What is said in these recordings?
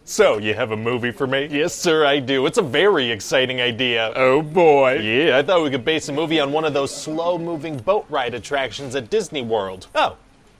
So, you have a movie for me? Yes, sir, I do. It's a very exciting idea. Oh, boy. Yeah, I thought we could base a movie on one of those slow-moving boat ride attractions at Disney World. Oh.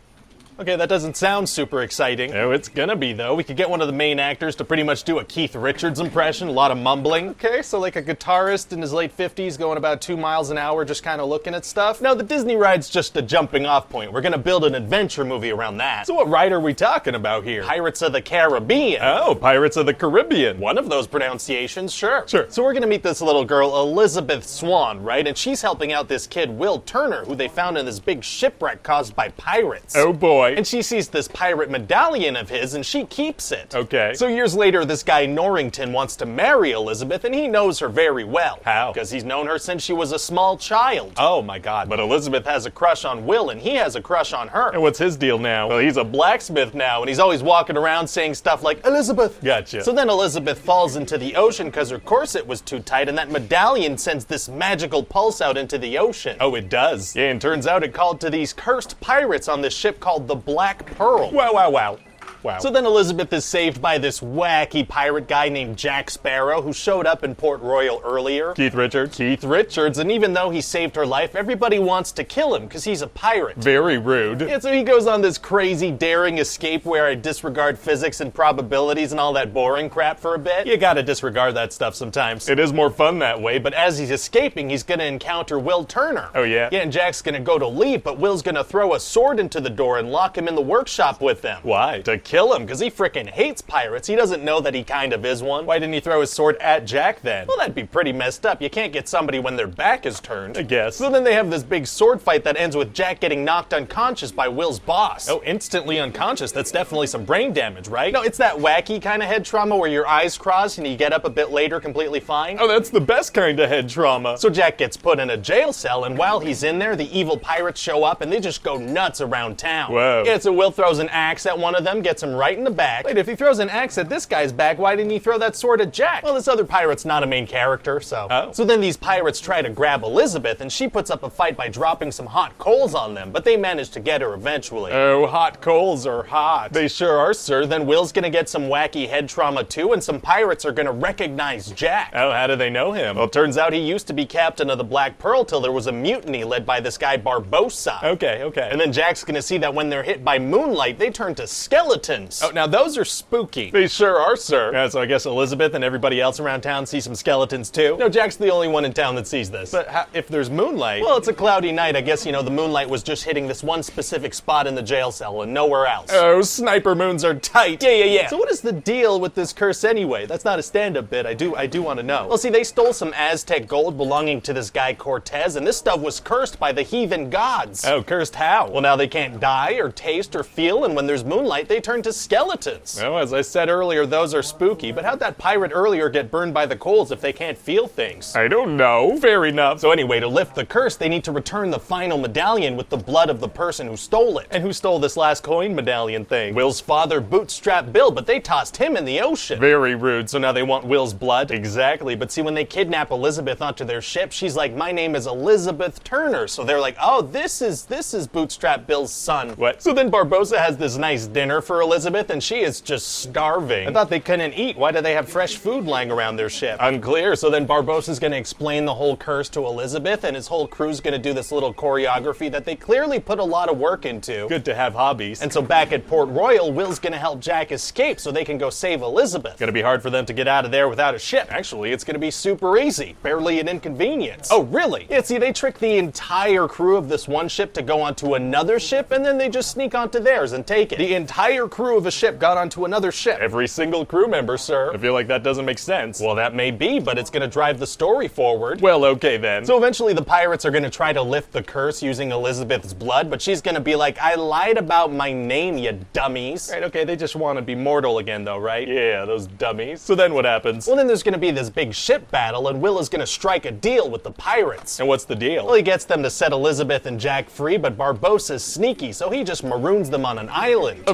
Okay, that doesn't sound super exciting. Oh, it's gonna be, though. We could get one of the main actors to pretty much do a Keith Richards impression, a lot of mumbling. Okay, so like a guitarist in his late 50s going about 2 miles an hour just kind of looking at stuff. Now, the Disney ride's just a jumping off point. We're gonna build an adventure movie around that. So what ride are we talking about here? Pirates of the Caribbean. Oh, Pirates of the Caribbean. One of those pronunciations, sure. Sure. So we're gonna meet this little girl, Elizabeth Swann, right? And she's helping out this kid, Will Turner, who they found in this big shipwreck caused by pirates. Oh, boy. And she sees this pirate medallion of his, and she keeps it. Okay. So years later, this guy Norrington wants to marry Elizabeth, and he knows her very well. How? Because he's known her since she was a small child. Oh, my God. But Elizabeth has a crush on Will, and he has a crush on her. And what's his deal now? Well, he's a blacksmith now, and he's always walking around saying stuff like, Elizabeth. Gotcha. So then Elizabeth falls into the ocean because her corset was too tight, and that medallion sends this magical pulse out into the ocean. Oh, it does? Yeah, and turns out it called to these cursed pirates on this ship called the Black Pearl. Wow, wow, wow. Wow. So then Elizabeth is saved by this wacky pirate guy named Jack Sparrow who showed up in Port Royal earlier. Keith Richards. Keith Richards, and even though he saved her life, everybody wants to kill him because he's a pirate. Very rude. Yeah, so he goes on this crazy, daring escape where I disregard physics and probabilities and all that boring crap for a bit. You gotta disregard that stuff sometimes. It is more fun that way, but as he's escaping, he's gonna encounter Will Turner. Oh, yeah? Yeah, and Jack's gonna go to leave, but Will's gonna throw a sword into the door and lock him in the workshop with them. Why? To kill him, because he frickin' hates pirates. He doesn't know that he kind of is one. Why didn't he throw his sword at Jack then? Well, that'd be pretty messed up. You can't get somebody when their back is turned. I guess. So then they have this big sword fight that ends with Jack getting knocked unconscious by Will's boss. Oh, instantly unconscious. That's definitely some brain damage, right? No, it's that wacky kind of head trauma where your eyes cross and you get up a bit later completely fine. Oh, that's the best kind of head trauma. So Jack gets put in a jail cell, and while he's in there, the evil pirates show up and they just go nuts around town. Whoa. Yeah, so Will throws an axe at one of them, gets him right in the back. Wait, if he throws an axe at this guy's back, why didn't he throw that sword at Jack? Well, this other pirate's not a main character, so. Oh. So then these pirates try to grab Elizabeth, and she puts up a fight by dropping some hot coals on them, but they manage to get her eventually. Oh, hot coals are hot. They sure are, sir. Then Will's gonna get some wacky head trauma too, and some pirates are gonna recognize Jack. Oh, how do they know him? Well, it turns out he used to be captain of the Black Pearl till there was a mutiny led by this guy Barbossa. Okay. And then Jack's gonna see that when they're hit by moonlight, they turn to skeletons. Oh, now those are spooky. They sure are, sir. Yeah, so I guess Elizabeth and everybody else around town see some skeletons too. No, Jack's the only one in town that sees this. But if there's moonlight, well, it's a cloudy night. I guess, the moonlight was just hitting this one specific spot in the jail cell and nowhere else. Oh, sniper moons are tight. Yeah. So what is the deal with this curse anyway? That's not a stand-up bit. I do want to know. Well, see, they stole some Aztec gold belonging to this guy Cortez, and this stuff was cursed by the heathen gods. Oh, cursed how? Well, now they can't die or taste or feel, and when there's moonlight, they turn to skeletons. Well, as I said earlier, those are spooky, but how'd that pirate earlier get burned by the coals if they can't feel things? I don't know. Fair enough. So anyway, to lift the curse, they need to return the final medallion with the blood of the person who stole it. And who stole this last coin medallion thing? Will's father, Bootstrap Bill, but they tossed him in the ocean. Very rude. So now they want Will's blood? Exactly. But see, when they kidnap Elizabeth onto their ship, she's like, my name is Elizabeth Turner. So they're like, oh, this is Bootstrap Bill's son. What? So then Barbossa has this nice dinner for Elizabeth, and she is just starving. I thought they couldn't eat. Why do they have fresh food lying around their ship? Unclear. So then Barbossa's gonna explain the whole curse to Elizabeth, and his whole crew's gonna do this little choreography that they clearly put a lot of work into. Good to have hobbies. And so back at Port Royal, Will's gonna help Jack escape so they can go save Elizabeth. It's gonna be hard for them to get out of there without a ship. Actually, it's gonna be super easy. Barely an inconvenience. Oh, really? Yeah, see, they trick the entire crew of this one ship to go onto another ship, and then they just sneak onto theirs and take it. The entire crew of a ship got onto another ship. Every single crew member, sir. I feel like that doesn't make sense. Well, that may be, but it's gonna drive the story forward. Well, okay then. So eventually the pirates are gonna try to lift the curse using Elizabeth's blood, but she's gonna be like, I lied about my name, you dummies. Right, okay, they just want to be mortal again though, right? Yeah, those dummies. So then what happens? Well, then there's gonna be this big ship battle, and Will is gonna strike a deal with the pirates. And what's the deal? Well, he gets them to set Elizabeth and Jack free, but Barbossa's sneaky, so he just maroons them on an island. A very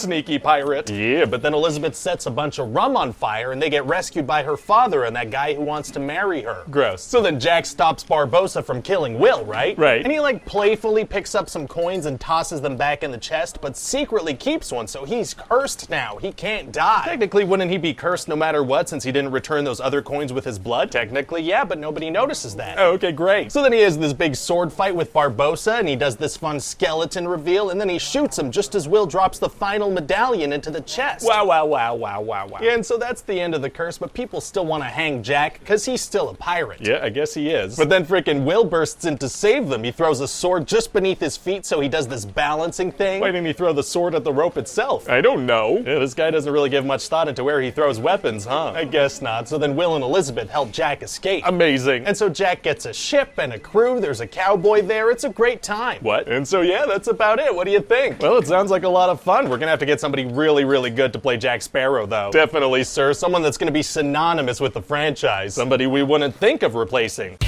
sneaky pirate. Yeah, but then Elizabeth sets a bunch of rum on fire and they get rescued by her father and that guy who wants to marry her. Gross. So then Jack stops Barbossa from killing Will, right? Right. And he like playfully picks up some coins and tosses them back in the chest, but secretly keeps one, so he's cursed now. He can't die. Technically, wouldn't he be cursed no matter what since he didn't return those other coins with his blood? Technically, yeah, but nobody notices that. Oh, okay, great. So then he has this big sword fight with Barbossa and he does this fun skeleton reveal and then he shoots him just as Will drops the final medallion into the chest. Wow, wow, wow, wow, wow, wow. Yeah, and so that's the end of the curse, but people still want to hang Jack because he's still a pirate. Yeah, I guess he is. But then frickin' Will bursts in to save them. He throws a sword just beneath his feet so he does this balancing thing. Why didn't he throw the sword at the rope itself? I don't know. Yeah, this guy doesn't really give much thought into where he throws weapons, huh? I guess not. So then Will and Elizabeth help Jack escape. Amazing. And so Jack gets a ship and a crew. There's a cowboy there. It's a great time. What? And so yeah, that's about it. What do you think? Well, it sounds like a lot of fun. We're gonna have to get somebody really, really good to play Jack Sparrow, though. Definitely, sir. Someone that's gonna be synonymous with the franchise. Somebody we wouldn't think of replacing.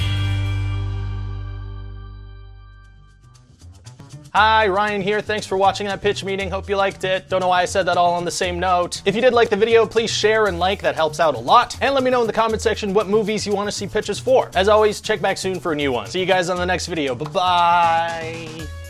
Hi, Ryan here. Thanks for watching that pitch meeting. Hope you liked it. Don't know why I said that all on the same note. If you did like the video, please share and like. That helps out a lot. And let me know in the comment section what movies you want to see pitches for. As always, check back soon for a new one. See you guys on the next video. Bye-bye.